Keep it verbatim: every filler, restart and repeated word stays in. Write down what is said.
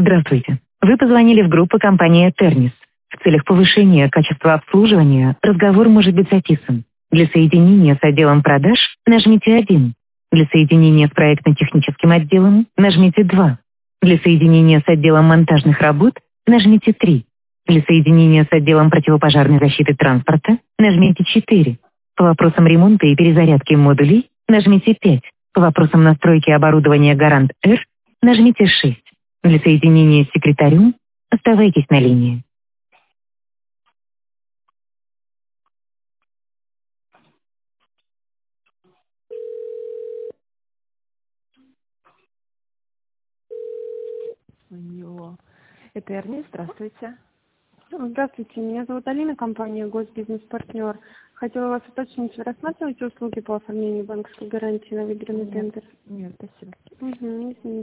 Здравствуйте. Вы позвонили в группу компании Тернис. В целях повышения качества обслуживания разговор может быть записан. Для соединения с отделом продаж нажмите один. Для соединения с проектно-техническим отделом нажмите два. Для соединения с отделом монтажных работ нажмите три. Для соединения с отделом противопожарной защиты транспорта нажмите четыре. По вопросам ремонта и перезарядки модулей нажмите пять. По вопросам настройки оборудования Гарант Р нажмите шесть. Для соединения с секретарем оставайтесь на линии. Алло. Это Эрни, здравствуйте. Здравствуйте, меня зовут Алина, компания Госбизнес-партнер. Хотела вас уточнить, вы рассматриваете услуги по оформлению банковской гарантии на выигранный Нет, тендер? нет, спасибо. Угу, извините.